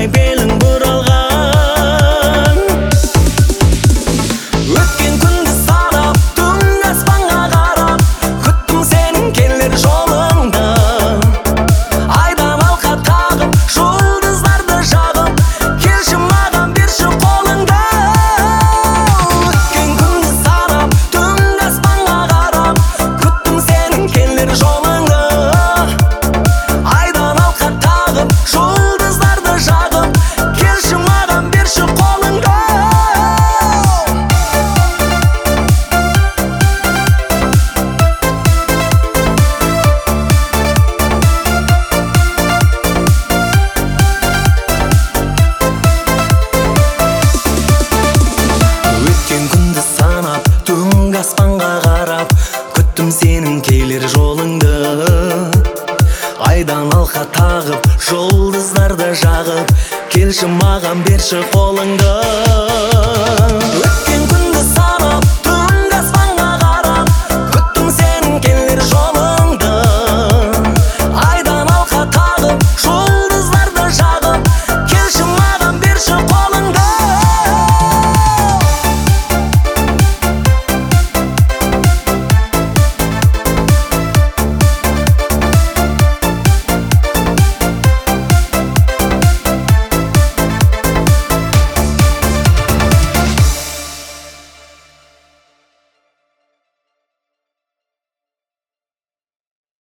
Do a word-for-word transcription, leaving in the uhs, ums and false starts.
белің бұралған. Өткен күнді санап, түнгі аспанға қарап, күттім сенің келер жолыңды. Айдан алқа тағып, жұлдыздарды жағып, келші маған берші қолыңды. Өткен күнді санап, түнгі аспанға қарап, күттім сенің келер жолыңды. Айдан алқа тағып, жұлдыздарды жағып, келші маған берші қолыңды. Өткен күнді санап, түнгі аспанға қарап, күттім сенің келер жолыңды. Айдан алқа тағып, жұлдыздарды жағып, келші маған берші қолыңды.